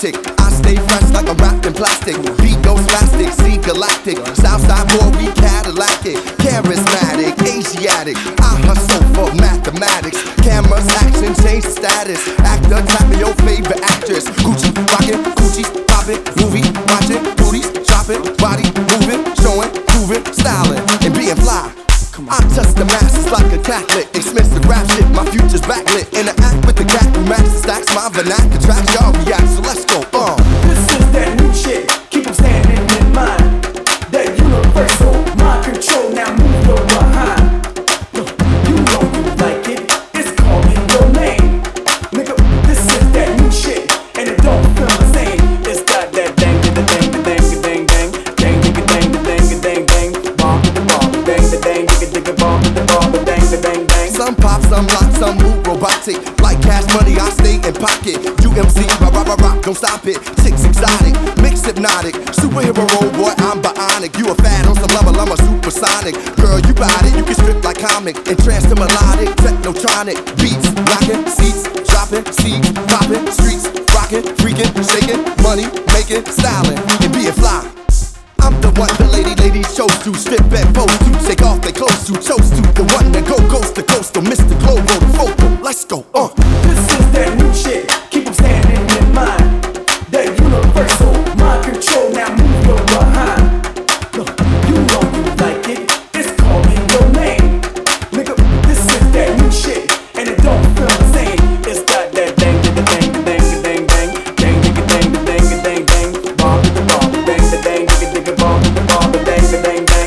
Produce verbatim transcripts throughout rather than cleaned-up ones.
drastic. I stay fresh like I'm wrapped in plastic. Beat goes plastic, see galactic. Southside boy, we Cadillac it. Charismatic, Asiatic. I hustle for mathematics. Cameras, action, change the status. Actor, tap me your favorite actress. Gucci, rockin', Gucci's poppin'. Movie, watchin', booties, droppin'. Body moving, showing, proving, styling, and being fly. I touch the masses like a Catholic. Expensive rap shit, my future's backlit. Interact with the cat who matches stacks. My vernacular tracks, y'all react, so let's go, uh This is that new shit, keep them standing in mind. That universal mind control, now move your behind. You know you like it, it's calling your name. Nigga, this is that new shit, and it don't feel the same. It's got that dang, da dang, da dang, da dang, dang, dang, digga dang, da dang, da dang, dang, bomb, da bomb, dang, da dang, digga digga bomb, da bomb, da dang, da dang, dang. Some pop, some lock, some move robotic. Like cash money, I stay in pocket. U M C, rock, rock, rock, rock, don't stop it. Six exotic, mix hypnotic. Superhero role, boy, I'm bionic. You a fan on some level, I'm a supersonic. Girl, you got it, you can strip like comic. And trance to melodic, technotronic. Beats, rockin', seats, dropping, seeds, popping, streets, rockin', freaking, shaking, money, making, styling, and being fly. I'm the one the lady ladies chose to strip and pose to, take off their clothes to, chose to, the one that go coast to coast, to Mister Globo, the photo. Let's go, uh. This is that new shit, keep them standing in mind. That universal mind control, now move your behind. You know you like it, it's calling your name. Nigga, this is that new shit, and it don't feel the same. It's got that dang, da dang, da dang, da dang, dang, dang, digga dang, da dang, da dang, dang, bomb, da bomb, da dang, da dang, digga digga bomb, da bomb, da dang, da dang, dang.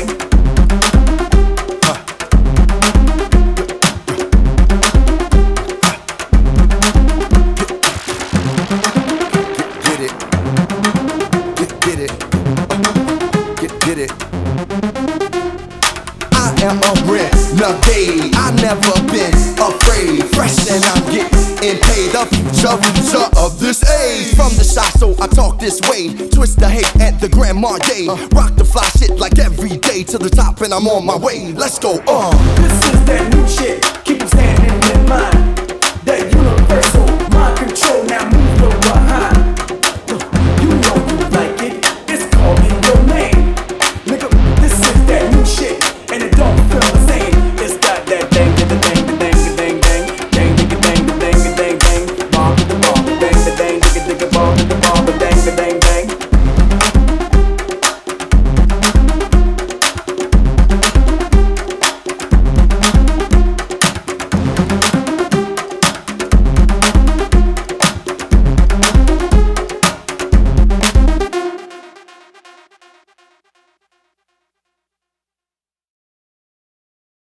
Get it, get, get it, get, get it. I am a renegade, I never been afraid. Fresh and I'm getting paid. The future, future of this age. From the shop, so I talk this way. Twist the hate at the Grand Marnier. Rock the fly shit like every day to the top, and I'm on my way. Let's go, uh. This is that new shit, keep them standing in